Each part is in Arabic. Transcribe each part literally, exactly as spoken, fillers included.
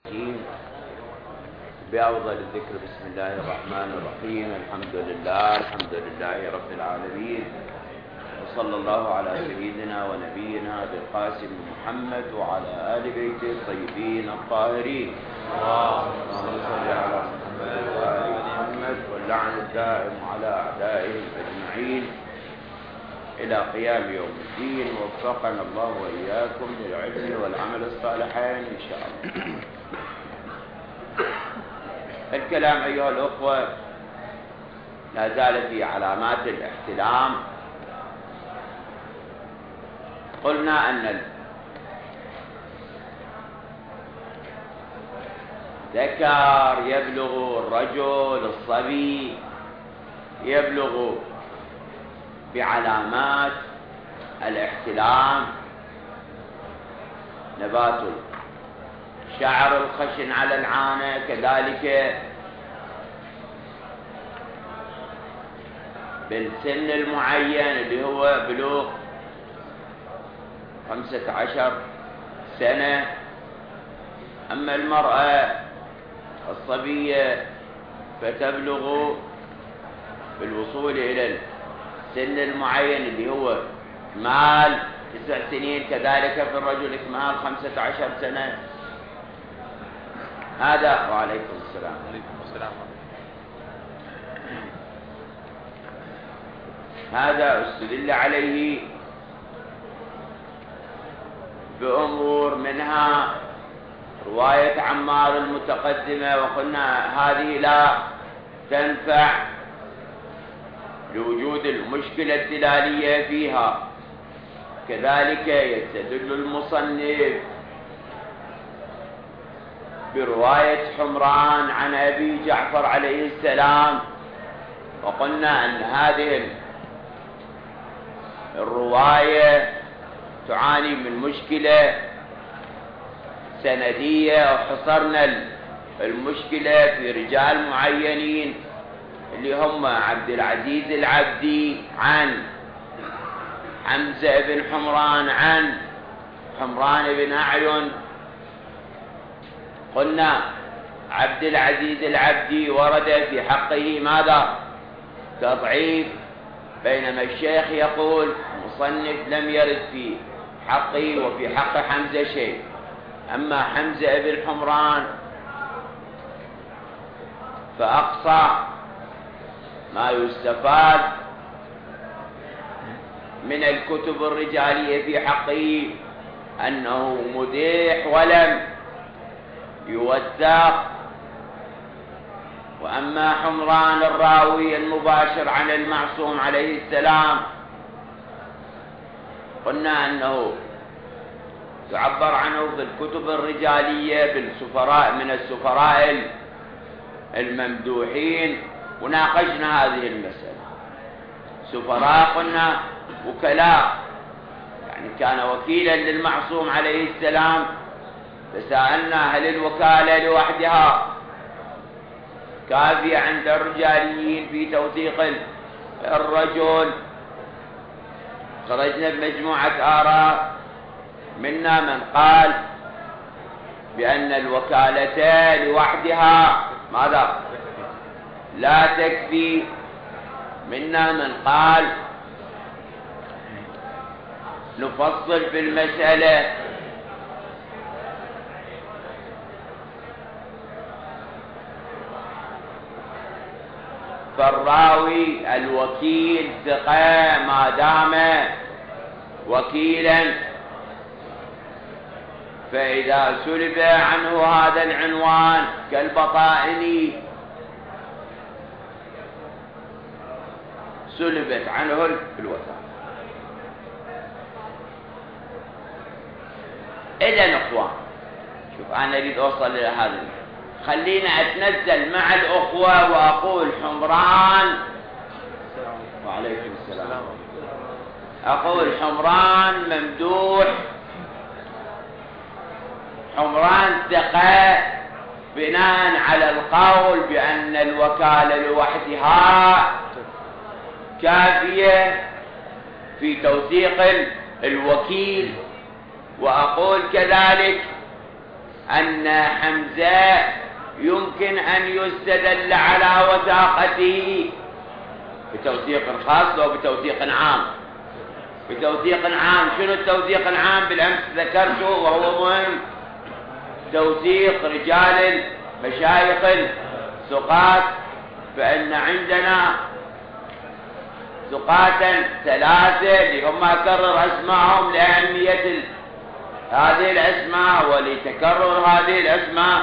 بأفضل الذكر بسم الله الرحمن الرحيم. الحمد لله الحمد لله رب العالمين، وصلى الله على سيدنا ونبينا بالقاسم محمد وعلى آل بيته الطيبين الطاهرين. اللهم صل على محمد وآل محمد، واللعن الدائم على أعدائهم أجمعين إلى قيام يوم الدين. وفقنا الله وإياكم للعلم والعمل الصالحين إن شاء الله. الكلام أيها الأخوة لا زال في علامات الاحتلام. قلنا أن الذكر يبلغ الرجل الصبي يبلغ بعلامات الاحتلام: نبات شعر الخشن على العانة، كذلك بالسن المعين اللي هو بلوغ خمسة عشر سنة. أما المرأة الصبية فتبلغ بالوصول إلى السن المعين اللي هو إكمال تسع سنين، كذلك في الرجل إكمال خمسة عشر سنة. هذا وعليكم السلام. عليكم السلام. هذا استدل عليه بأمور، منها رواية عمار المتقدمة، وقلنا هذه لا تنفع لوجود المشكلة الدلالية فيها. كذلك يستدل المصنف برواية حمران عن أبي جعفر عليه السلام، وقلنا أن هذه الرواية تعاني من مشكلة سندية، وحصرنا المشكلة في رجال معينين اللي هم عبد العزيز العبدي عن حمزة بن حمران عن حمران بن أعين. قلنا عبد العزيز العبدي ورد في حقه ماذا؟ تضعيف، بينما الشيخ يقول مصنف لم يرد في حقه وفي حق حمزة شيء. أما حمزة بن حمران فأقصى ما يستفاد من الكتب الرجالية في حقه أنه مديح ولم يوثق. وأما حمران الراوي المباشر عن المعصوم عليه السلام قلنا أنه يعبر عنه في الكتب الرجالية بالسفراء، من السفراء الممدوحين، وناقشنا هذه المسألة. سفراء قلنا وكلاء، يعني كان وكيلا للمعصوم عليه السلام، فسألنا هل الوكالة لوحدها كافية عند الرجاليين في توثيق الرجل؟ خرجنا بمجموعة آراء، منا من قال بأن الوكالة لوحدها ماذا؟ لا تكفي. منا من قال نفصل في المسألة، فالراوي الوكيل ثقة ما دام وكيلا، فإذا سلب عنه هذا العنوان كالبطائني سلبت عنه الوثاقة. إذن أخوان، شوف أنا أريد أوصل إلى هذا، خلينا أتنزل مع الأخوة وأقول حمران وعليكم السلام، أقول حمران ممدوح، حمران ثقة، بناء على القول بأن الوكالة لوحدها كافية في توثيق الوكيل. وأقول كذلك أن حمزة يمكن أن يستدل على وثاقته بتوثيق خاص أو بتوثيق عام. بتوثيق عام، شنو التوثيق العام؟ بالأمس ذكرته وهو مهم، توثيق رجال مشايخ ثقات. فإن عندنا ثقاتا ثلاثة اللي هم أكرر أسمائهم لأهمية هذه الأسماء ولتكرر هذه الأسماء: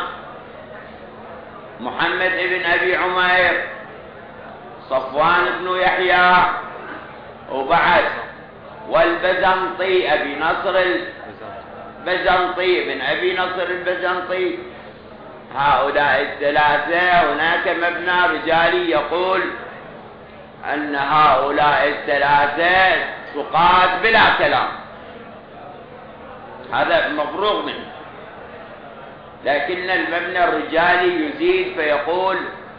محمد بن أبي عمير، صفوان بن يحيى، وبعد والبزنطي أبي نصر البزنطي بن أبي نصر البزنطي. هؤلاء الثلاثة هناك مبنى رجالي يقول أن هؤلاء الثلاثة ثقات بلا كلام، هذا مفروغ منه. لكن المبنى الرجالي يزيد فيقول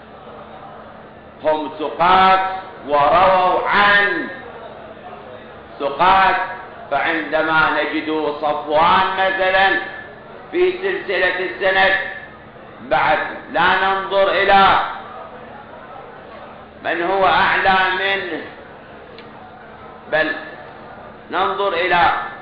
هم ثقات ورووا عن ثقات. فعندما نجد صفوان مثلا في سلسلة السند بعد لا ننظر إلى من هو أعلى منه، بل ننظر إلى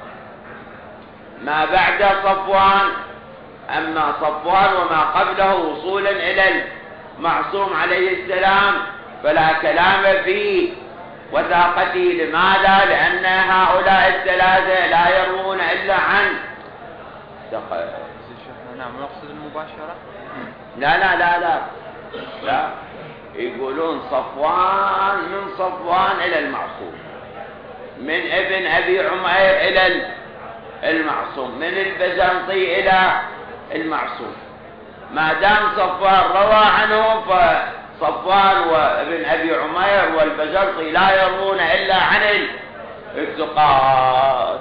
ما بعد صفوان. أما صفوان وما قبله وصولا إلى المعصوم عليه السلام فلا كلام في وثاقته. لماذا؟ لأن هؤلاء الثلاثة لا يروون إلا عن ثقة. نعم، مقصد المباشرة؟ لا لا لا لا لا، يقولون صفوان من صفوان إلى المعصوم، من ابن أبي عمير إلى المعصوم، من البزنطي إلى المعصوم. ما دام صفوان روى عنهم فصفوان وابن أبي عمير والبزنطي لا يروون إلا عن الثقات.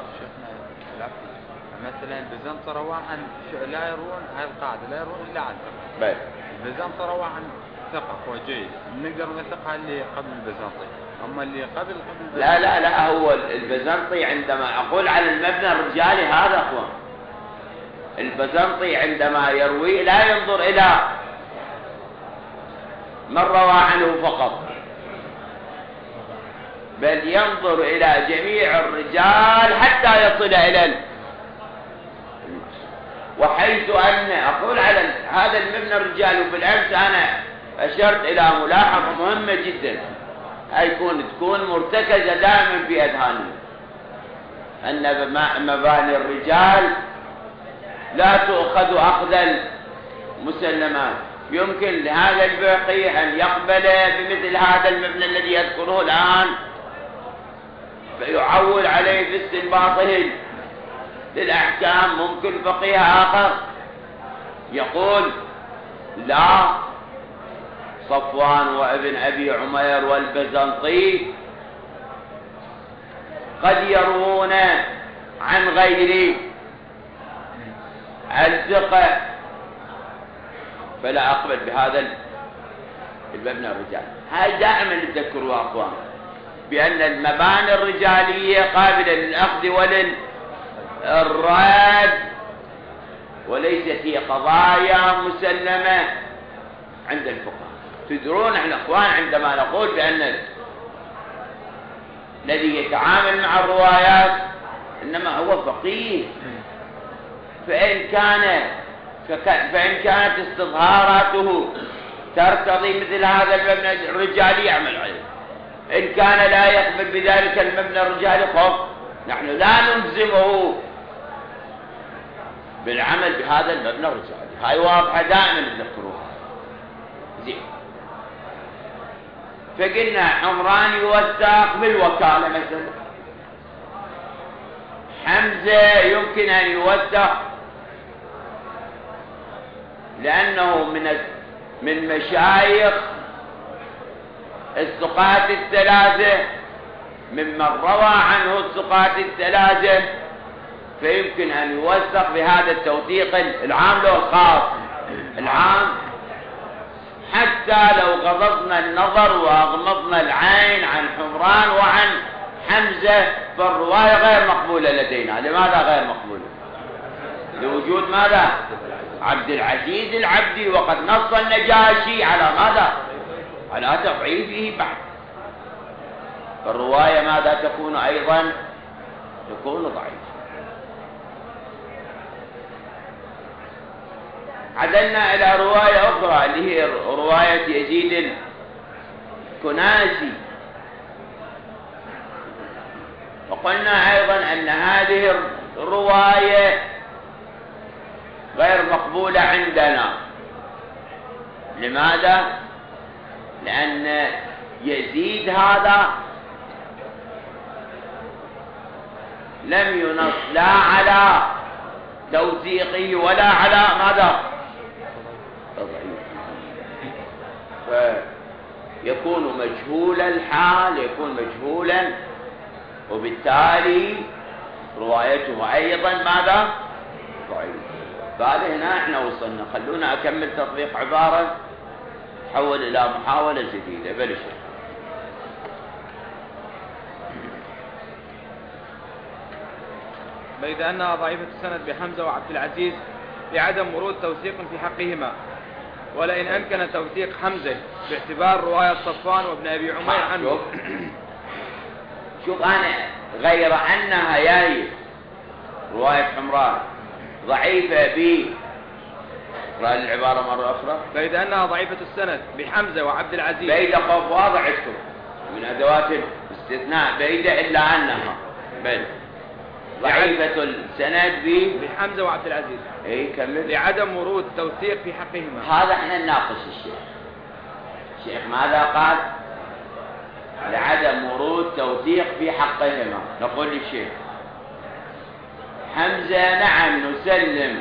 مثلا البزنطي روى عن لا يروون، هاي القاعدة لا يروون إلا عن ثقة. البزنطي روى عن ثقة وجيد، نقدر نثقها اللي قبل البزنطي. أما اللي قبل قبل البزنطي لا لا لا، هو البزنطي عندما أقول على المبنى الرجالي هذا أخوان، البزنطي عندما يروي لا ينظر إلى من روى عنه فقط، بل ينظر إلى جميع الرجال حتى يصل إلى. وحيث أن أقول على هذا المبنى الرجالي، وبالأمس أنا أشرت إلى ملاحظة مهمة جدا هيكون تكون مرتكزة دائما في أذهاننا، أن مباني الرجال لا تؤخذ أخذ المسلمات. يمكن لهذا الفقيه أن يقبل بمثل هذا المبنى الذي يذكره الآن فيعول عليه في استنباطه للأحكام. ممكن فقيه آخر يقول لا، صفوان وابن أبي عمير والبزنطي قد يروون عن غير الثقة، فلا أقبل بهذا المبنى الرجالي. هاي دائما نتذكروا أخوان بأن المباني الرجالية قابلة للأخذ وللرد، وليست هي قضايا مسلمة عند الفقهاء. تدرون احنا اخوان عندما نقول بأن الذي يتعامل مع الروايات إنما هو فقيه، فإن كان فإن كانت استظهاراته ترتضي مثل هذا المبنى الرجالي يعمل عليه، إن كان لا يقبل بذلك المبنى الرجالي خف نحن لا نلزمه بالعمل بهذا المبنى الرجالي. هاي واضحة دائما نذكروها. زين، فقلنا عمران يوثق بالوكالة مثلا، حمزة يمكن أن يوثق لأنه من من مشايخ الثقات الثلاثة، ممن روى عنه الثقات الثلاثة، فيمكن أن يوثق بهذا التوثيق العام له الخاص. العام حتى لو غضضنا النظر وأغمضنا العين عن حمران وعن حمزة فالرواية غير مقبولة لدينا. لماذا غير مقبولة؟ لوجود ماذا؟ عبد العزيز العبدي، وقد نص النجاشي على ماذا؟ على تضعيفه بعد. فالرواية ماذا تكون أيضا؟ تكون ضعيفة. عدلنا إلى رواية أخرى اللي هي رواية يزيد الكناسي، وقلنا أيضا أن هذه الرواية غير مقبولة عندنا. لماذا؟ لأن يزيد هذا لم ينص لا على توثيقه ولا على ماذا؟ فيكون مجهول الحال، يكون مجهولا، وبالتالي روايته أيضا ماذا؟ ضعيف. فهذا هنا احنا وصلنا. خلونا أكمل تطبيق عبارة تحول إلى محاولة جديدة. بلش. بيد أنها ضعيفة السند بحمزة وعبد العزيز لعدم ورود توثيق في حقهما، ولئن أمكن توثيق حمزة باعتبار رواية صفوان وابن أبي عمير عنه. شوف, شوف أنا غير أنها ياي رواية حمران ضعيفة ب رأي العبارة مرة أخرى. بيد أنها ضعيفة السند بحمزة وعبد العزيز. بيد خوف واضح عندكم من أدوات الاستثناء بيد إلا أنها بل ضعيفة السند ب بحمزة وعبد العزيز. إيه كمل. لعدم ورود توثيق في حقهما. هذا احنا نناقش الشيخ. الشيخ ماذا قال؟ لعدم ورود توثيق في حقهما. نقول للشيخ حمزة نعم نسلم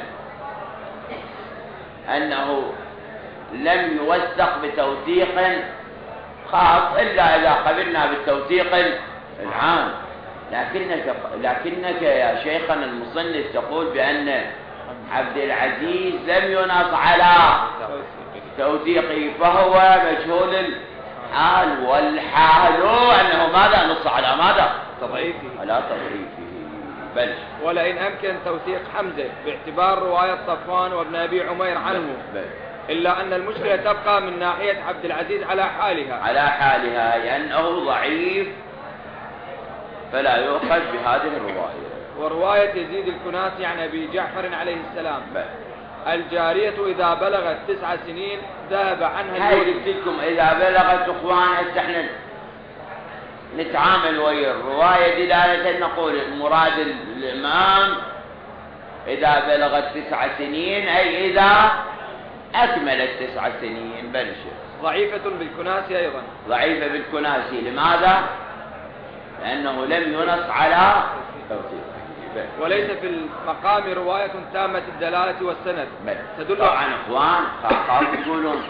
أنه لم يوثق بتوثيق خاص إلا إذا قبلنا بالتوثيق العام. لكنك, لكنك يا شيخنا المصنف تقول بأن عبد العزيز لم ينص على توثيقه، فهو مجهول الحال، والحال أنه ماذا نص على ماذا؟ تضعيفه. على تضعيفه. بل ولئن أمكن توثيق حمزة باعتبار رواية صفوان وابن أبي عمير عنه، بل. إلا أن المشكلة تبقى من ناحية عبد العزيز على حالها على حالها لأنه ضعيف فلا يؤخذ بهذه الرواية. ورواية يزيد الكناسي عن أبي جعفر عليه السلام بل. الجارية إذا بلغت تسع سنين ذهب عنها هاي قلت لكم إذا بلغت أخوان استحنا نتعامل ويا الرواية دلالة نقول مراد الإمام إذا بلغت تسع سنين أي إذا أكملت تسع سنين. بل ضعيفة بالكناسي أيضا. ضعيفة بالكناسي. لماذا؟ لأنه لم ينص على توثيق. وليس في المقام رواية تامة الدلالة والسند تدل. طبعا اخوان خاص يقولون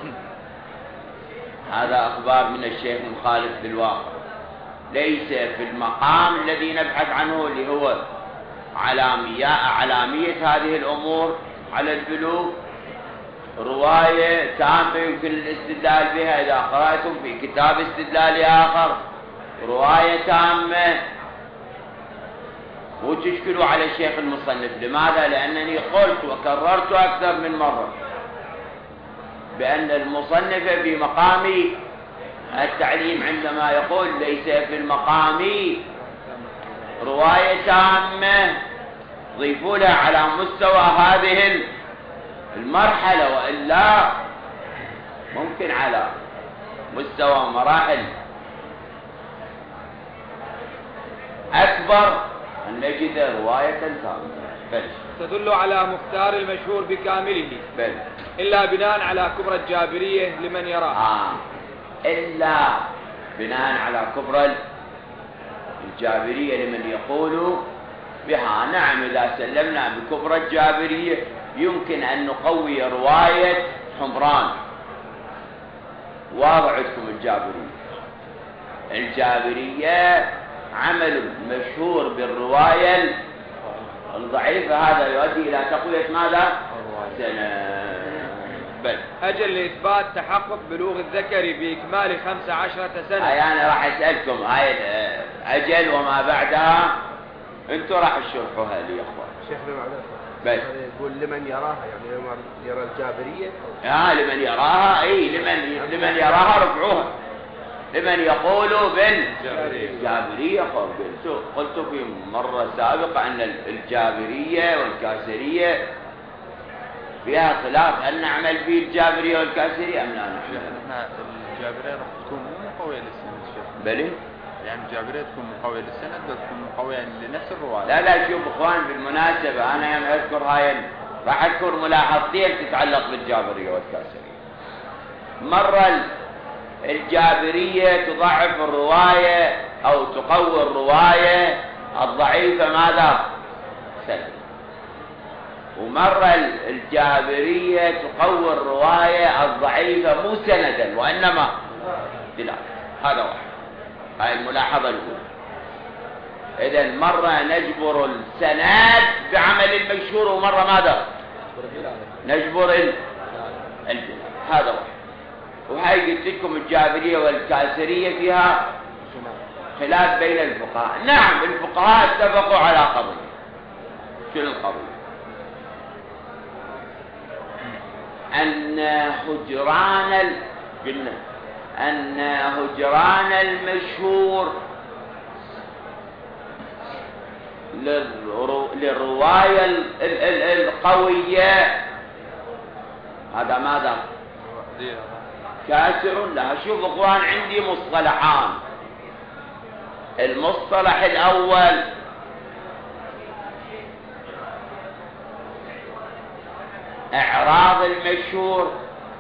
هذا اخبار من الشيخ مخالف بالواقع. ليس في المقام الذي نبحث عنه اللي هو علامية علامية هذه الامور على البلوغ رواية تامة يمكن الاستدلال بها. اذا قرأتم في كتاب استدلال اخر رواية تامة وتشكلوا على الشيخ المصنف. لماذا؟ لأنني قلت وكررت أكثر من مرة بأن المصنف في مقام التعليم عندما يقول ليس في المقام رواية تامة ضيفوا لها على مستوى هذه المرحلة، وإلا ممكن على مستوى مراحل أكبر أن نجد رواية تامة. تدل على مختار المشهور بكامله. بل. إلا بناء على كبرى الجابرية لمن يراه. آه. إلا بناء على كبرى الجابرية لمن يقول بها. نعم إذا سلمنا بكبرى الجابرية يمكن أن نقوي رواية حمران. واضح عندكم الجابرية. الجابرية عمل مشهور بالرواية الضعيفة، هذا يؤدي إلى تقوية ماذا؟ بل. أجل لإثبات تحقق بلوغ الذكر بإكمال خمس عشرة سنة. هاي أنا راح أسألكم هاي أجل وما بعدها أنتم راح تشرحوها لي يا أخوان. شيخ بل يقول لمن يراها، يعني لمن يرى الجابرية. آه لمن يراها، اي لمن لمن يراها رفعوها. لمن يقول بالجابرية قلت قلت في مرة سابقة أن الجابرية والكاسرية فيها خلاف، هل نعمل في الجابرية والكاسرية أم لا نعمل؟ الجابرية راح تكون مو قوية للسند شيخ. بلي؟ يعني الجابرية تكون قوية للسند وتكون قوية لنفس الرواية. لا لا شوف اخوان بالمناسبة أنا يوم أذكر هاي راح أذكر ملاحظتين تتعلق بالجابرية والكاسرية. مرة الجابرية تضعف الرواية أو تقوي الرواية الضعيفة ماذا؟ سند. ومرة الجابرية تقوي الرواية الضعيفة مو سندا وإنما دلالة. هذا واحد، هاي الملاحظة الأولى. إذن مرة نجبر السند بعمل المشهور ومرة ماذا؟ نجبر الدلالة. هذا واحد. وهاي قلت لكم الجابرية والكاسرية فيها خلاف بين الفقهاء. نعم الفقهاء اتفقوا على قضية. شنو القضية؟ أن هجران ال... قلنا أن هجران المشهور للرو... للرواية ال... ال... ال... القوية هذا ماذا؟ كاسر لها. شوف اخوان عندي مصطلحان. المصطلح الاول اعراض المشهور،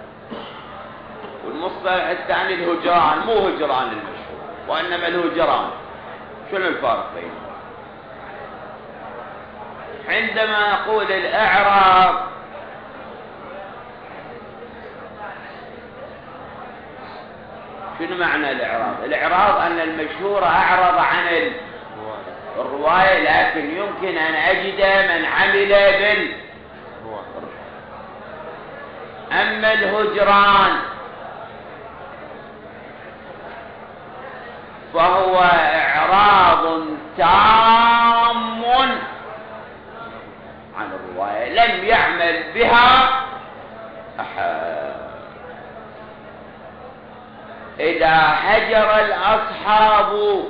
والمصطلح الثاني الهجران. مو هجران المشهور وانما الهجران. شنو الفرق بينهم؟ عندما نقول الاعراض شنو معنى الإعراض؟ الإعراض أن المشهور أعرض عن الرواية لكن يمكن أن أجد من عمل بال. أما الهجران فهو إعراض تام عن الرواية لم يعمل بها أحد. إذا هجر الأصحاب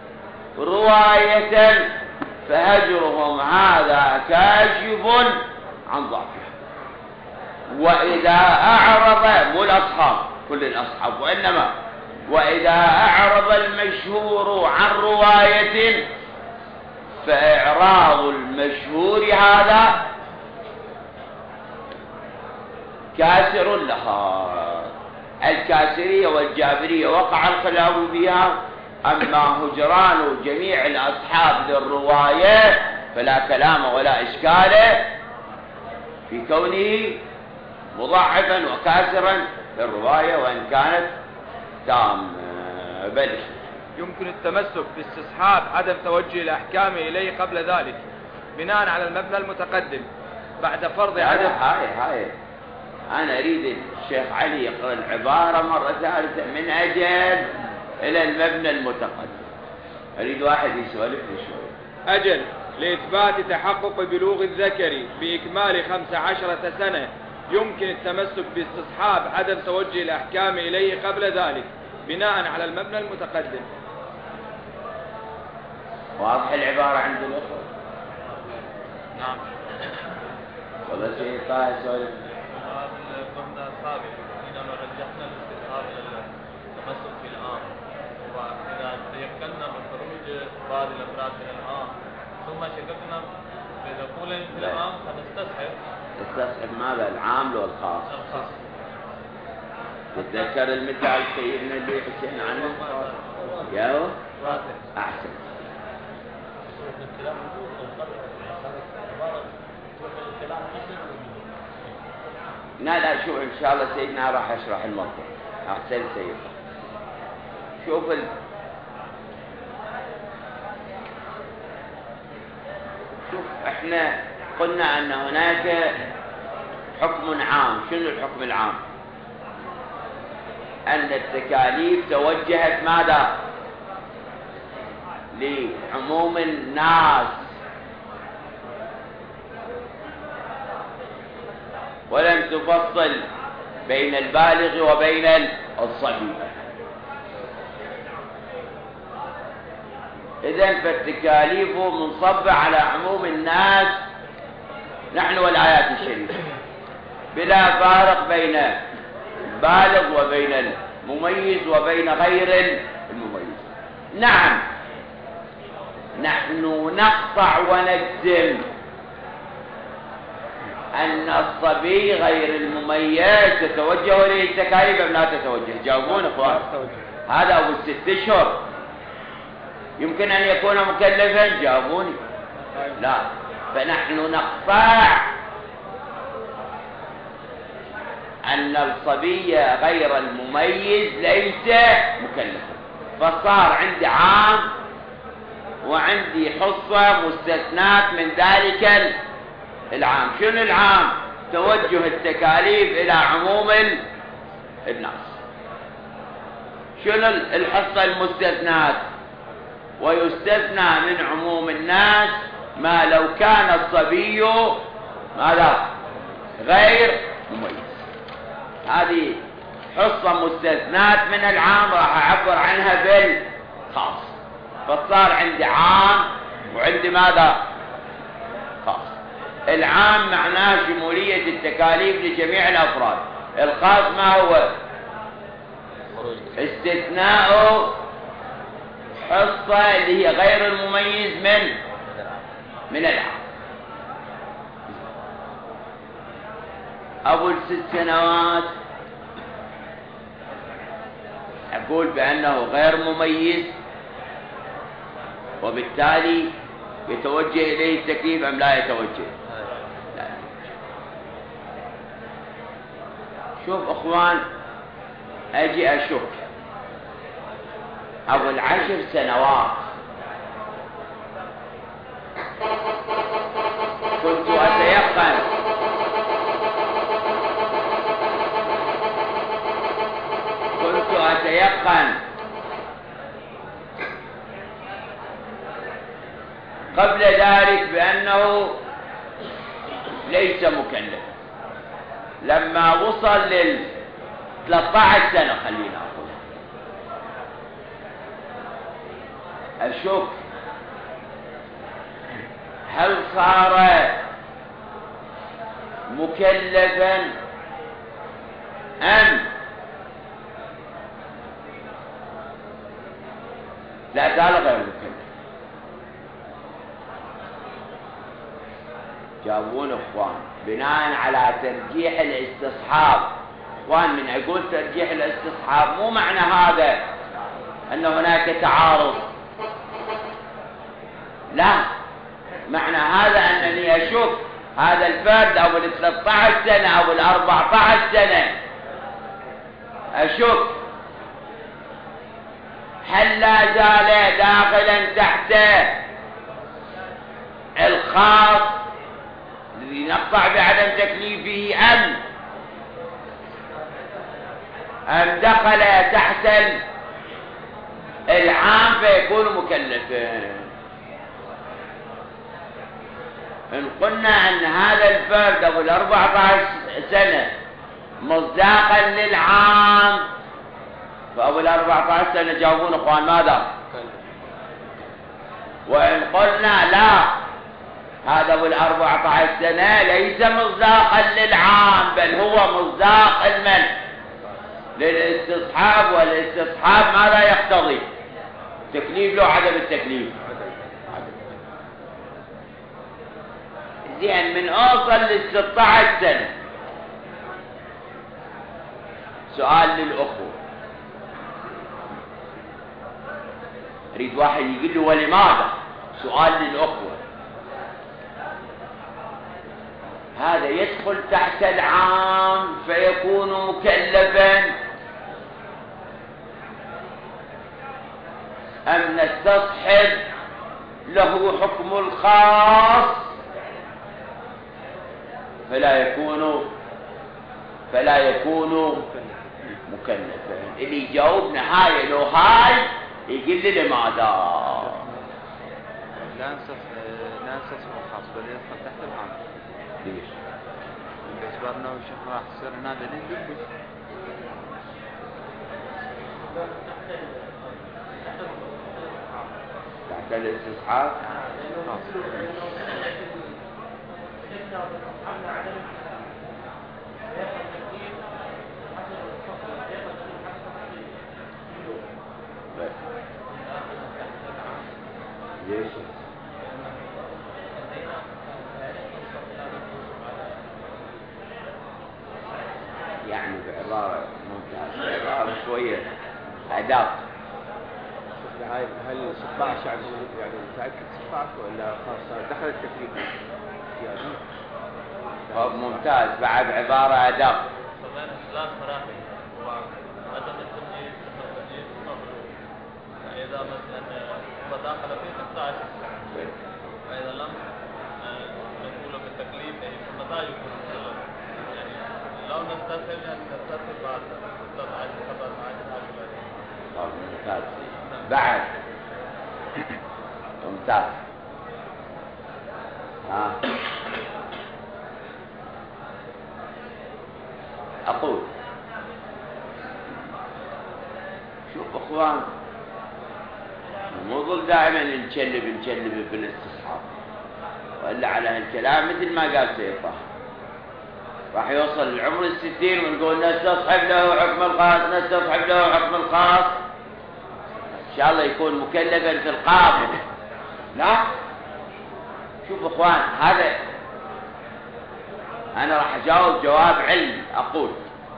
رواية فهجرهم هذا كاشف عن ضعفها. وإذا أعرض مو الأصحاب كل الأصحاب وإنما وإذا أعرض المشهور عن رواية فإعراض المشهور هذا كاسر لها. الكاسرية والجابرية وقع الخلاف فيها. أما هجران جميع الأصحاب للرواية فلا كلام ولا إشكال في كونه مضاعفا وكاسرا للرواية وإن كانت تام. بل يمكن التمسك باستصحاب عدم توجه الأحكام إليه قبل ذلك بناء على المبنى المتقدم بعد فرض عدم. هاي هاي أنا أريد الشيخ علي يقرأ العبارة مرة ثالثة من أجل إلى المبنى المتقدم. أريد واحد يسولف لي شوي. أجل لإثبات تحقق بلوغ الذكر بإكمال خمس عشرة سنة يمكن التمسك باستصحاب عدم توجه الأحكام إليه قبل ذلك بناء على المبنى المتقدم. واضح العبارة عند الأخوة؟ نعم. والله شيء طاهر سولف. المبنى السابق حين رجحنا الاستصحاب الى التمسك في العام، واذا تيقنا من خروج بعض الافراد من العام ثم شككنا بدخول في العام فنستصحب. تستصحب ماذا؟ العام لو الخاص؟ الخاص. تتذكر المثال سيدنا اللي حكينا عنه؟ يا احسن. لا لا شوف ان شاء الله سيدنا راح اشرح الموضوع. احسن سيد. شوف ال... شوف احنا قلنا ان هناك حكم عام. شنو الحكم العام؟ ان التكاليف توجهت ماذا؟ لعموم الناس. ولم تفصل بين البالغ وبين الصبي. إذن فالتكاليف منصبة على عموم الناس نحن والآيات الشريفة، بلا فارق بين البالغ وبين المميز وبين غير المميز. نعم، نحن نقطع ونجزم أن الصبي غير المميز تتوجه إليه التكاليف أم لا تتوجه؟ جاوبون إخوان. هذا أبو الست أشهر يمكن أن يكون مكلفا؟ جاوبوني. لا، فنحن نقطع أن الصبي غير المميز ليس مكلفا. فصار عندي عام وعندي حصة مستثنات من ذلك العام. شنو العام؟ توجه التكاليف إلى عموم الناس. شنو الحصة المستثنات؟ ويستثنى من عموم الناس ما لو كان الصبي ماذا؟ غير مميز. هذه حصة مستثنات من العام راح أعبر عنها بالخاص. فصار عندي عام وعندي ماذا؟ خاص. العام معناه شمولية التكاليف لجميع الأفراد. الخاص ما هو؟ استثناء حصة اللي هي غير المميز من من العام. أبو الست سنوات أقول بأنه غير مميز وبالتالي يتوجه إليه التكليف أم لا يتوجه؟ لا. شوف أخوان، أجي أشك أبو العشر سنوات كنت أتيقن كنت أتيقن قبل ذلك بأنه ليس مكلف. لما وصل لل ثلاثة عشر سنة خلينا أقول أشك هل صار مكلفا أم لا زال غير مكلف؟ جاوبون اخوان بناء على ترجيح الاستصحاب. اخوان من اقول ترجيح الاستصحاب مو معنى هذا ان هناك تعارض، لا، معنى هذا انني اشوف هذا الفرد ابو ال ثلاثة عشر سنة ابو ال أربعة عشر سنة اشوف هل لا زال داخلا تحت الخاص الذي نقطع بعدم تكليفه أم أم دخل تحت العام فيكون مكلفا. إن قلنا أن هذا الفرد أبو الأربعة عشر سنة مصداقا للعام فأبو الأربعة عشر سنة جاوبون أخوان ماذا؟ وإن قلنا لا، هذا أبو الأربعة عشر سنة ليس مصداقا للعام بل هو مصداق المن للاستصحاب، والاستصحاب ماذا يقتضي؟ تكليف له عدم التكليف. زين، من أوصل للستة عشر سنة سؤال للأخوة، أريد واحد يقول له ولماذا؟ سؤال للأخوة، هذا يدخل تحت العام فيكون مكلفا أم نستصحب له حكم الخاص فلا يكون فلا يكون مكلفا؟ اللي يجاوب نهاية لو هاي يقول لي لماذا؟ لا نستصحب الخاص بل يدخل تحت العام. ليش؟ اعتبرنا وشيخ راح تصير هذا اللي يدبس. تحت الاستصحاب. ليش؟ يعني بعبارة ممتازة، بعبارة شوية أداة. هاي هل ستة عشر يعني يعني متأكد ستة عشر ولا خاصة دخل التكليف؟ يعني طب ممتاز، بعد عبارة أداة. فبين ثلاث مراحل وعدم التمييز والتمييز مبلوغ. يعني إذا مثلا تداخل في ستة عشر فإذا لم نقول بالتكليف ثم لا يكون يعني لو نستسهل يعني نستسهل بعد ستة عشر سبعة عشر هكذا. طب ممتاز. بعد ممتاز. ها أقول شوف أخوان، مو ظل دائما نشلب نشلب بالاستصحاب، وإلا على هالكلام مثل ما قال سيد طه راح يوصل لعمر الستين ونقول نستصحب له حكم الخاص، نستصحب له حكم الخاص، إن شاء الله يكون مكلفا في القابل. لا، شوف أخوان، هذا أنا راح أجاوب جواب علمي. أقول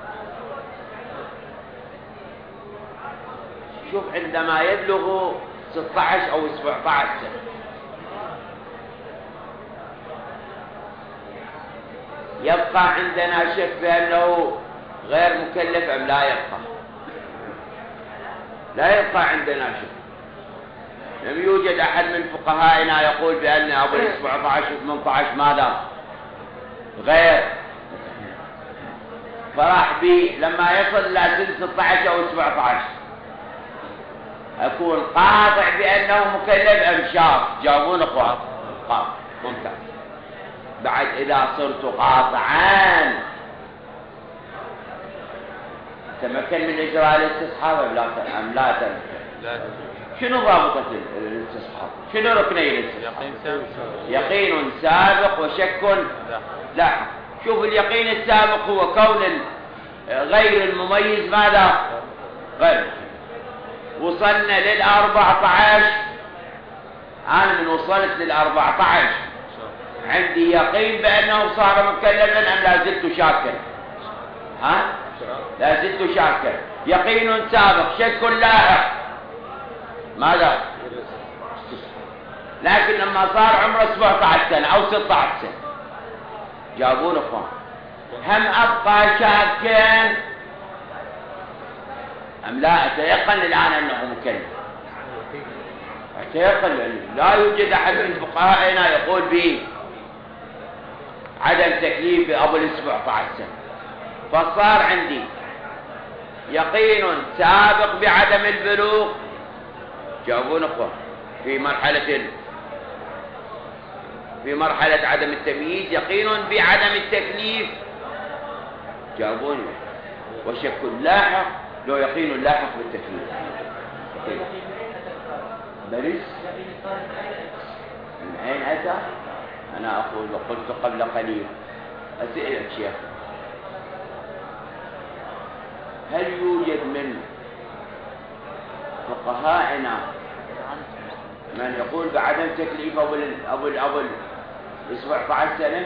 شوف، عندما يبلغ ستة عشر أو سبعة عشر سنة يبقى عندنا شك بأنه غير مكلف أم لا يبقى؟ لا يبقى عندنا شك. لم يوجد أحد من فقهائنا يقول بأن أبو سبعة عشر ثمانية عشر ماذا؟ غير. فراح بي لما يصل إلى سن ستة عشر أو سبعة عشر أكون قاطع بأنه مكلف أم شاف؟ جاوبون أخوان. قاطع. ممتاز. بعد إذا صرت قاطعا تمكن من إجراء الاستصحاب أم لا أم لا تمكن؟ شنو ضابطة الاستصحاب؟ شنو ركني الاستصحاب؟ يقين سابق وشك لاحق. شوف، اليقين السابق هو كون غير المميز ماذا؟ غير. وصلنا للأربعة عشر، أنا من وصلت للأربعة عشر عندي يقين بأنه صار مكلفا أم لا زلت شاكا؟ ها؟ لا زلت شاكا. يقين سابق، شك لاحق، ماذا؟ لكن لما صار عمره سبعة عشر سنة أو ستة عشر سنة جابون أخوان، هم أبقى شاكا أم لا أتيقن الآن أنه مكلف؟ أتيقن، لا يوجد أحد من فقهائنا يقول به عدم تكليف أبو السبعة عشر سنة. فصار عندي يقين سابق بعدم البلوغ، جاوبون أخوان، في مرحلة في مرحلة عدم التمييز، يقين بعدم التكليف، جاوبوني، وشك لاحق لو يقين لاحق بالتكليف. بريس من أين أتى؟ أنا أقول وقلت قبل قليل، أسألك شيخ، هل يوجد من فقهائنا من يقول بعدم تكليف أبو أبو أبو سبعة عشر سنة؟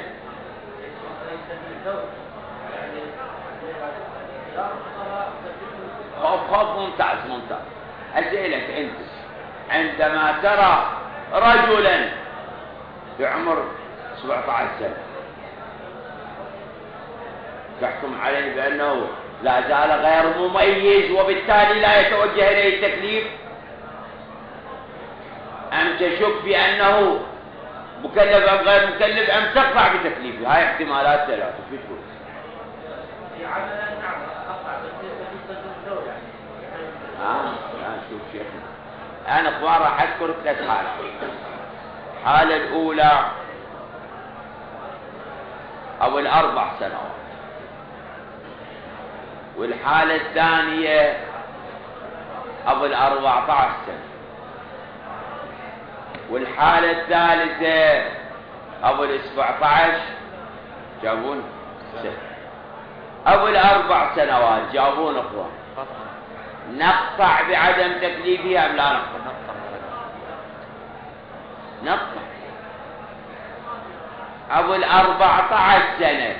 خوف خوف ممتاز ممتاز. أسألك أنت، عندما ترى رجلا بعمر سبعة عشر سنة تحكم عليه بأنه لا زال غير مميز وبالتالي لا يتوجه إليه التكليف، أم تشك بأنه مكلف أم غير مكلف، أم تقطع بتكليفه؟ هاي احتمالات ثلاثة. شو تقول؟ آه لا، شوف شيخنا، أنا أخوان راح أذكر ثلاث حالات. الحالة الأولى أو الأربع سنوات والحالة الثانية أبو الأربعة عشر سنة، والحالة الثالثة أبو السبعة عشر جابون سنة، أبو الأربع سنوات جابون أخوان. نقطع بعدم تكليفها أم لا نقطع؟ نقطع. أبو الأربعة عشر سنة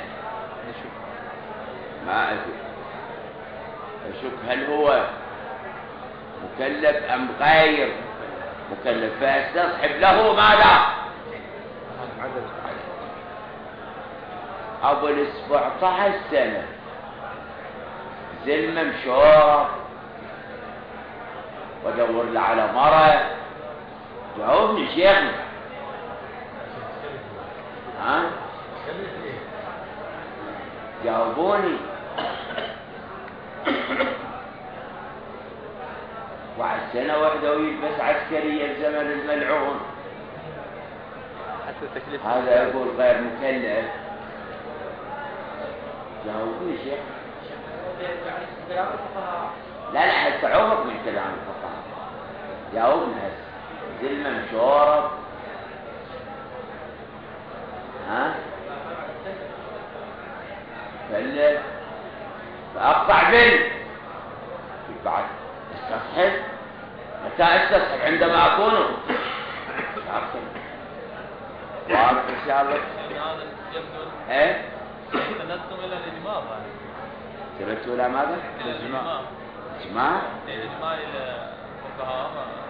ما أدري أشوف هل هو مكلف أم غير مكلف، فاستصحب له ماذا؟ أبو السبعة عشر سنة زلمة مشوار ودور له على مرة. جاوبني شيخنا. ها؟ جاوبوني. بعد سنة واحدة ويلبس عسكرية الزمن الملعون، هذا يقول غير مكلف. جاوبني شيخ. لا لا هسه عوضك من كلام الفقهاء. جاوبني هسه. زلمة مشورب ها كلف فأقطع بنت بعد استصحب. متى استصحب؟ عندما أكون واضح إن شاء الله. هذا يبدو إيه سندتم إلى الإجماع. سبت ولا ماذا؟ الإجماع. إجماع؟ الإجماع الفقهاء.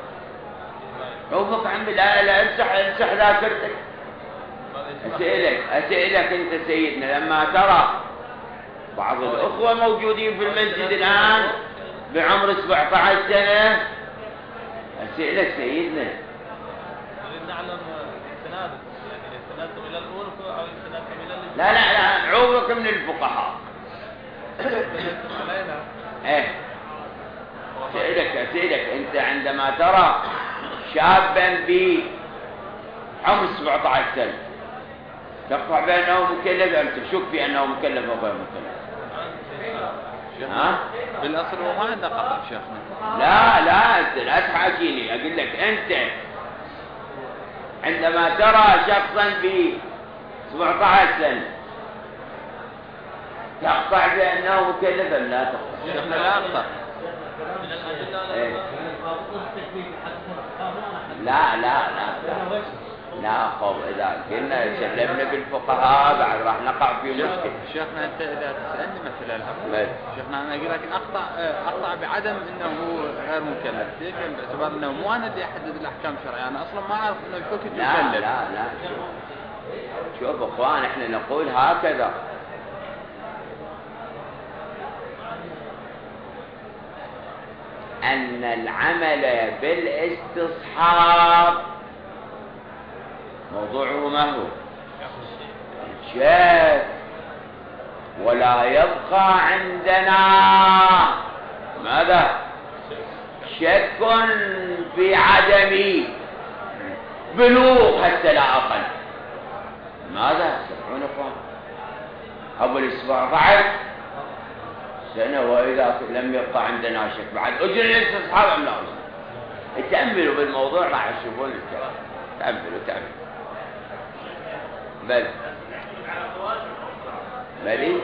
عوفك عمي. لا لا امسح امسح ذاكرتك. أسألك أسألك أنت سيدنا، لما ترى بعض الأخوة موجودين في المسجد الآن بعمر سبعة عشر سنة، أسألك سيدنا نريد نعلم سناد، يعني سندتم إلى الأول أو سندتم إلى الإجماع. لا لا لا عوفك من الفقهاء. ايه أسألك أسألك أنت عندما ترى شابا بعمر سبعة عشر سنة تقطع بأنه مكلف أم تشك في أنه مكلف أو غير مكلف؟ ها؟ بالأصل هو ما عنده قطع شيخنا. لا لا أنت لا تحاكيني. أقول لك أنت عندما ترى شخصا في سبعة عشر سنة تقطع بأنه مكلف أم لا تقطع؟ شيخنا لا أقطع. إيه؟ لا لا لا لا خوف. إذا قلنا سلمنا بالفقهاء بعد راح نقع في مشكلة. شيخنا أنت إذا تسألني مثل الحق ماشي. شيخنا أنا أقول لك أقطع أقطع بعدم أنه غير مكلف، ليش؟ باعتبار أنه مو أنا اللي أحدد الأحكام الشرعية، أنا أصلا ما أعرف أنه الحكم مكلف. لا لا لا شوف أخوان إحنا نقول هكذا. أن العمل بالاستصحاب موضوعه ما هو؟ شك. ولا يبقى عندنا ماذا؟ شك في عدم بلوغ حتى لا أقل. ماذا؟ سمعون أخوان؟ أبو السبعة عشر سنة وإذا لم يبقى عندنا شك بعد أجر الاستصحاب أم لا أجر؟ تأملوا بالموضوع راح تشوفون الكلام. تأملوا تأملوا. بل بلي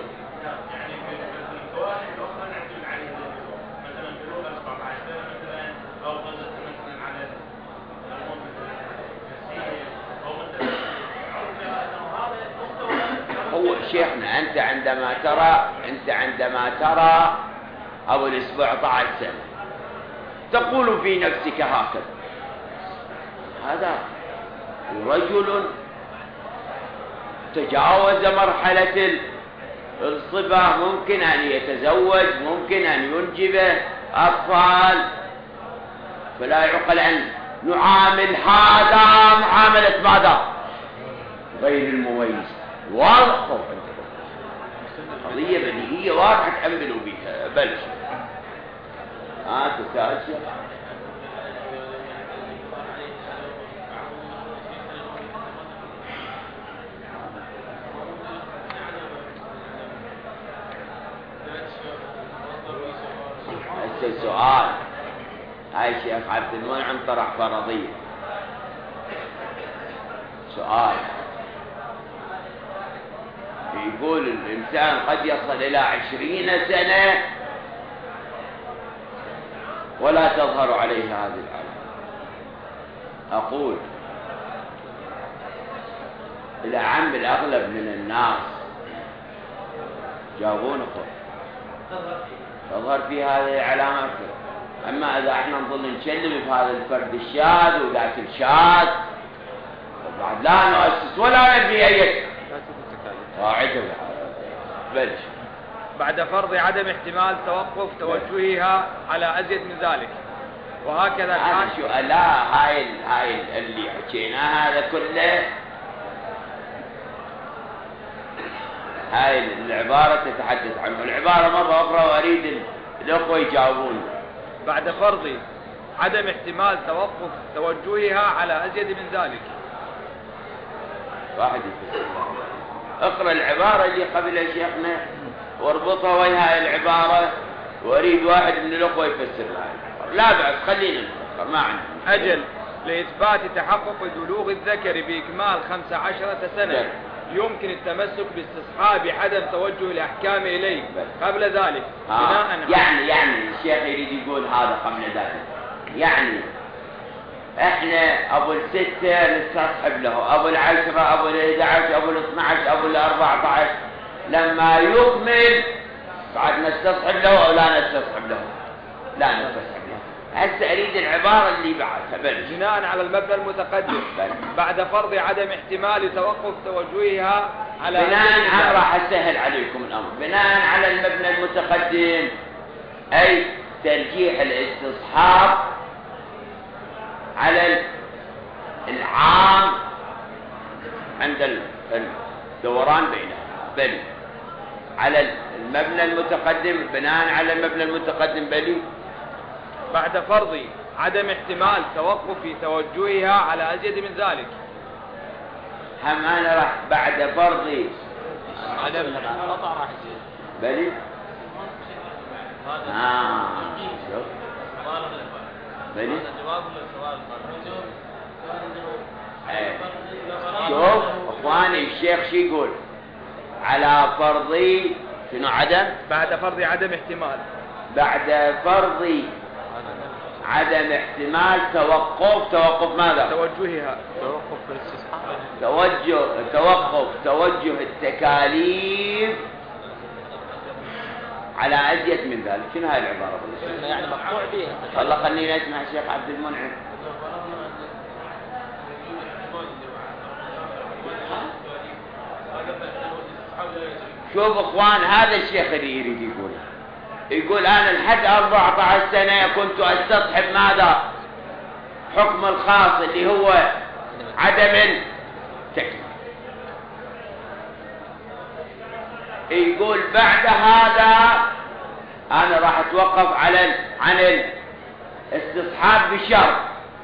هو شيخنا أنت عندما ترى أنت عندما ترى أبو السبعة عشر سنة تقول في نفسك هكذا: هذا رجل تجاوز مرحلة الصبا، ممكن أن يتزوج، ممكن أن ينجب أطفال، فلا يعقل أن نعامل هذا معاملة ماذا؟ غير المميز. واضح قضية بديهية واضحة تأملوا بها. بلش ها تساعد سؤال. هاي الشيخ عبد المنعم طرح فرضية. سؤال يقول الإنسان قد يصل إلى عشرين سنة ولا تظهر عليه هذه العلامة. أقول الأعم الأغلب من الناس جاوبون أخوة تظهر في هذه العلامة. أما إذا احنا نظل نشلم في هذا الفرد الشاذ وذاك الشاذ بعد لا نؤسس ولا نبني أي قاعدة. بلش بعد فرض عدم احتمال توقف توجهها على أزيد من ذلك، وهكذا كان شو لا هاي هاي اللي حكيناه هذا كله. هاي العبارة تتحدث عنه. العبارة مرة أخرى وأريد الأخوة يجاوبون. بعد فرض عدم احتمال توقف توجهها على أزيد من ذلك. واحد يفسر. اقرأ العبارة اللي قبلها شيخنا واربطها ويا هاي العبارة، وأريد واحد من الأخوة يفسر لها. لا بأس خلينا نفكر ما عندنا. أجل لإثبات تحقق بلوغ الذكر بإكمال خمس عشرة سنة يمكن التمسك باستصحاب عدم توجه الأحكام إليه قبل ذلك بناء على يعني يعني الشيخ يريد يقول هذا قبل ذلك. يعني احنا ابو الستة نستصحب له، ابو العشرة، ابو الإحدى عشر، ابو الاثنى عشر، ابو الأربعة عشر، لما يكمل بعد نستصحب له او لا نستصحب له؟ لا نستصحب له. هسه اريد العبارة اللي بعدها. بلش بناء على المبنى المتقدم بعد فرض عدم احتمال توقف توجهها على بناء على راح اسهل عليكم الامر. بناء على المبنى المتقدم اي ترجيح الاستصحاب على العام عند الدوران بينهم. بل على المبنى المتقدم بناء على المبنى المتقدم بلي بعد فرض عدم احتمال توقف توجهها على أزيد من ذلك. هم أنا راح بعد فرض عدم القطع راح يصير بلي آه شوف بلي جواب للسؤال شوف اخواني الشيخ شو يقول على فرضي شنو عدم بعد فرض عدم احتمال بعد فرض عدم احتمال توقف توقف ماذا توجهها توقف الاستصحاب توجه توقف توجه التكاليف على أزيد من ذلك. شنو هاي العبارة يعني مقطوع بها. والله خلينا نسمع الشيخ عبد المنعم. شوف اخوان هذا الشيخ اللي يريد يقول يقول انا لحد أربعة عشر سنة كنت استصحب ماذا حكم الخاص اللي هو عدم التكليف. يقول بعد هذا انا راح اتوقف على عن الاستصحاب بشرط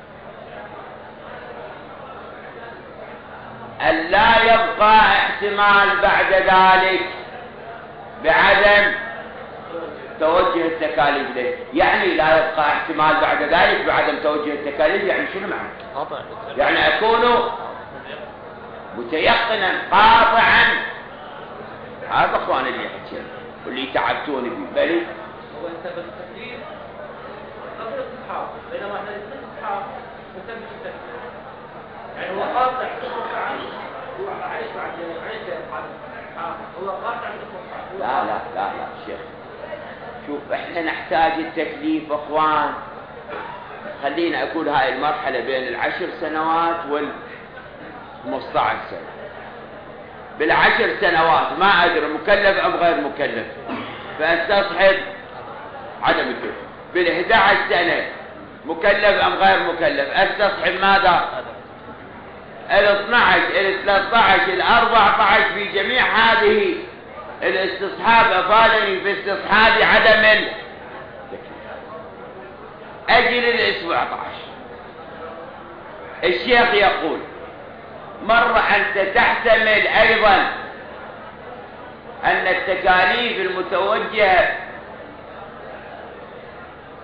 أن لا يبقى احتمال بعد ذلك بعدم توجه التكاليف له. يعني لا يبقى احتمال بعد ذلك بعدم توجه التكاليف. يعني شنو معنى؟ يعني أكون متيقنا قاطعا. هذا اخوان اللي يحكي واللي تعبتوني به. بلي هو انت بالتكليف قبل الاستصحاب بينما احنا الاستصحاب نثبت التكليف. يعني هو قاطع عنه هو عايش بعد عايش هو قاطع لا لا لا لا شيخ شوف احنا نحتاج التكليف اخوان. خلينا اقول هاي المرحلة بين العشر سنوات والخمسة عشر سنة. بالعشر سنوات ما ادري مكلف ام غير مكلف فاستصحب عدم التكليف. بالإحدى عشر سنة مكلف ام غير مكلف استصحب ماذا؟ الاثنى عشر الثلاثة عشر الأربعة عشر. في جميع هذه الاستصحاب افادني في استصحاب عدم التكليف. اجل الاسبوع عشر الشيخ يقول مرة انت تحتمل ايضا ان التكاليف المتوجهة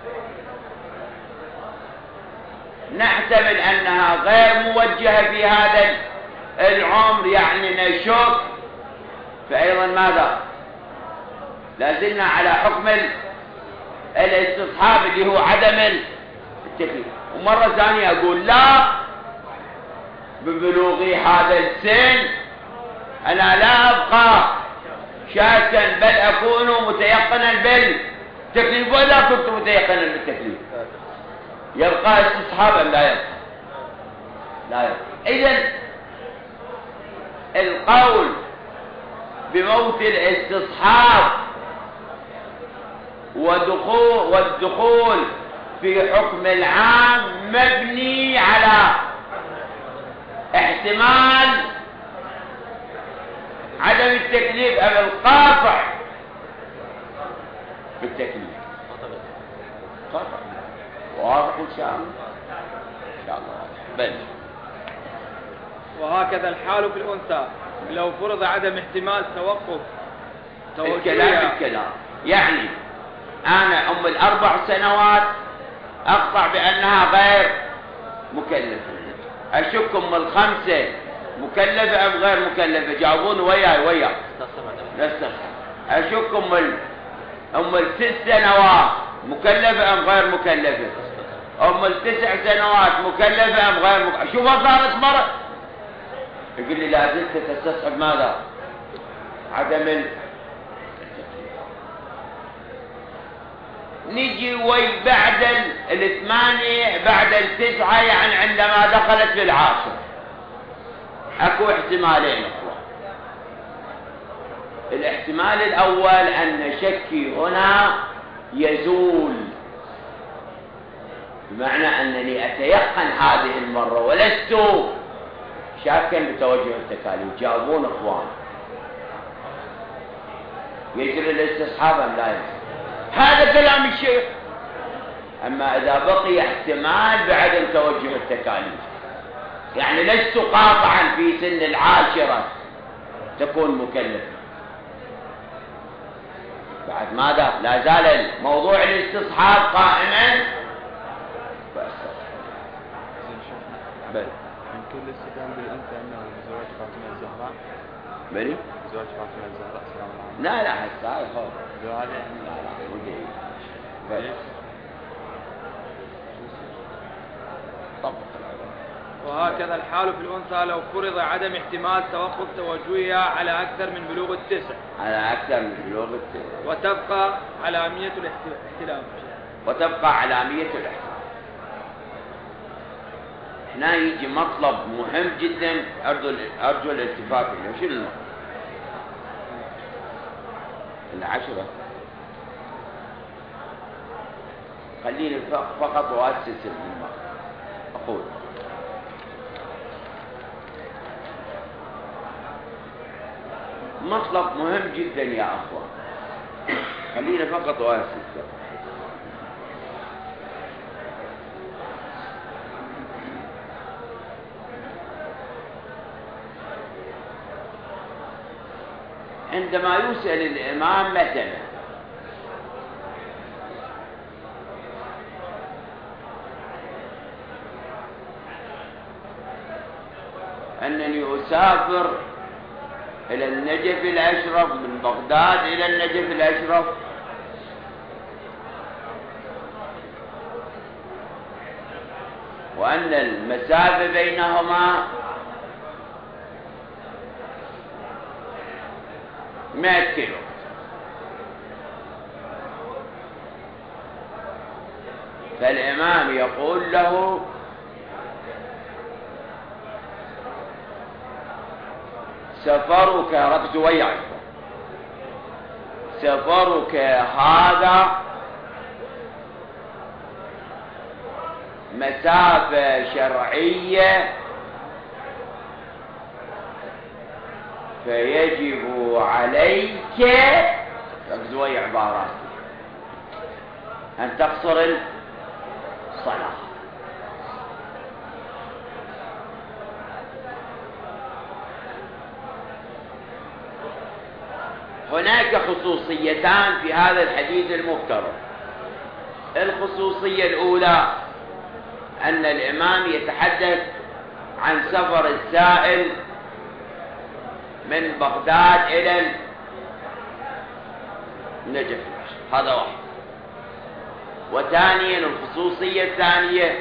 نحتمل أنها غير موجهة في هذا العمر، يعني نشك، فأيضا ماذا؟ لازلنا على حكم الاستصحاب اللي هو عدم التكليف. ومرة ثانية أقول لا، ببلوغي هذا السن أنا لا أبقى شاكا، بل أكون متيقنا بالتكليف، ولا كنت متيقنا بالتكليف يبقى استصحابا لا يبقى لا يبقى. إذن القول بموت الاستصحاب ودخول والدخول في حكم العام مبني على احتمال عدم التكليف أو القاطع بالتكليف. قاطع واضح إن شاء الله، إن شاء الله بل. وهكذا الحال في الأنثى لو فرض عدم احتمال توقف الكلام الكلام يعني أنا أم الأربع سنوات أقطع بأنها غير مكلفة، أشك أم الخمسة مكلفة أم غير مكلفة، جاوبون وياي وياي نستخدم. أشك أم ال... أم الست سنوات مكلفة أم غير مكلفة، أم التسع سنوات مكلفة أم غير مكلفة. شوفها صارت مرة يقول لي لا زلت تستصحب ماذا؟ عدم ال... نجي وي بعد الثمانية بعد التسعة، يعني عندما دخلت في العاشر اكو احتمالين اخوة. الاحتمال الاول ان شكي هنا يزول، بمعنى انني اتيقن هذه المرة ولست شاكا بتوجه التكاليف. جاوبون اخوان، يجري الاستصحاب ام لا يجري؟ هذا كلام الشيخ. أما إذا بقي احتمال بعدم توجه التكاليف، يعني لست قاطعا في سن العاشرة تكون مكلفة، بعد ماذا؟ لا زال موضوع الاستصحاب قائما. بل يمكن الاستدلال بالأنثى أنه زواج فاطمة الزهراء. بني؟ زواج فاطمة الزهراء سلام الله. لا لا هسه هاي خوف. زواج لا لا ودي. بل طبق. وهكذا الحال في الأنثى لو فرض عدم احتمال توقف توجهها على أكثر من بلوغ التسع، على أكثر من بلوغ التسع، وتبقى علامية الاحتلام وتبقى علامية الاحتلام. هنا يجي مطلب مهم جدا أرجو أرجو الالتفات له. شنو المطلب؟ العشرة. خليني فقط أؤسس الماء. أقول مطلب مهم جدا يا أخوان، خليني فقط أؤسس. عندما يسأل الإمام مثلا أنني أسافر إلى النجف الأشرف من بغداد إلى النجف الأشرف، وأن المسافة بينهما مئة كيلو، فالإمام يقول له سفرك، ركز وياي، سفرك هذا مسافة شرعية، فيجب عليك، ركز ويا عبارات، أن تقصر الصلاة. هناك خصوصيتان في هذا الحديث المفترض. الخصوصية الأولى أن الإمام يتحدث عن سفر السائل من بغداد إلى النجف، هذا واحد. وثانيا الخصوصية الثانية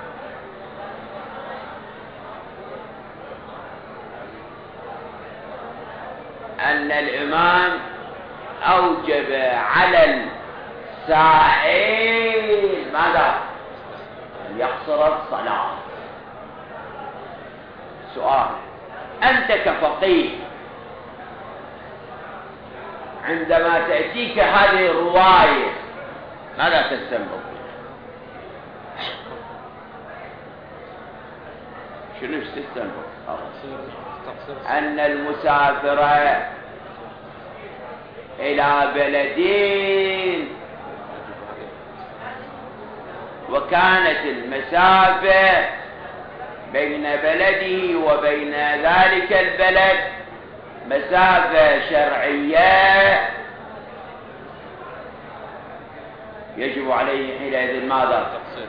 أن الإمام أوجب على السائل ماذا؟ أن يقصر الصلاة. سؤال: أنت كفقيه عندما تأتيك هذه الرواية ماذا تستنبط؟ شنو تستنبط؟ أن المسافر إلى بلدين وكانت المسافة بين بلده وبين ذلك البلد مسافة شرعية، يجب عليه حينئذ ماذا؟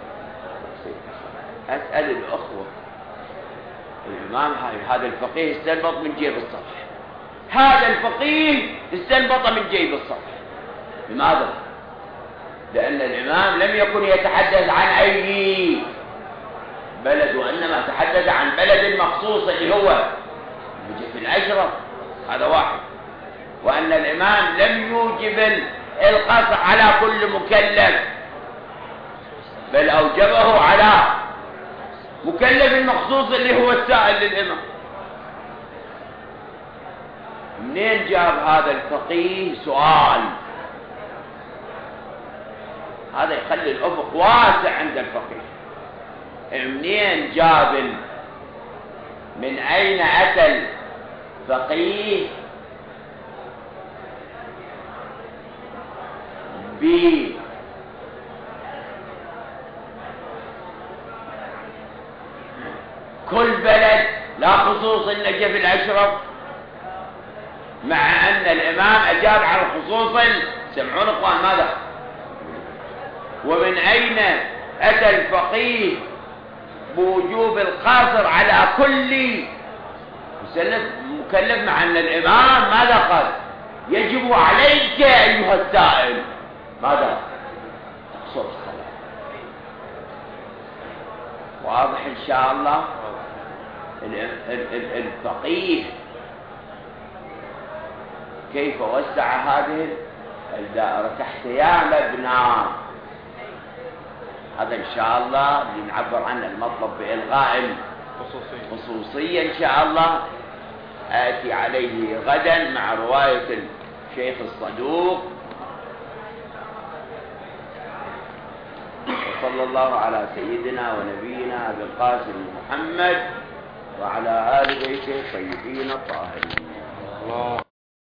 أسأل الأخوة، الإمام هذا الفقيه استنبط من جيب السطح، هذا الفقيه استنبط من جيب السطح. لماذا؟ لأن الإمام لم يكن يتحدث عن أي بلد، وإنما تحدث عن بلد مخصوص اللي هو نجف الأشرف، هذا واحد. وأن الإمام لم يوجب القصر على كل مكلف، بل أوجبه على مكلف مخصوص اللي هو السائل للإمام. منين جاب هذا الفقيه؟ سؤال. هذا يخلي الأفق واسع عند الفقيه. منين جاب؟ من أين أتى الفقيه بكل بلد لا خصوص النجف الأشرف، مع أن الإمام أجاب على الخصوص؟ سمعون إخوان ماذا؟ ومن أين أتى الفقيه بوجوب القاصر على كل مكلف، مع أن الإمام ماذا قال؟ يجب عليك أيها السائل ماذا؟ تقصر الصلاة. واضح إن شاء الله؟ الفقيه كيف وسع هذه الدائرة تحت يا مبنى. هذا إن شاء الله اللي نعبر عنه المطلب بإلغاء خصوصية إن شاء الله آتي عليه غدا مع رواية الشيخ الصدوق. وصلى الله على سيدنا ونبينا أبي القاسم محمد وعلى آل بيته الطيبين الطاهرين.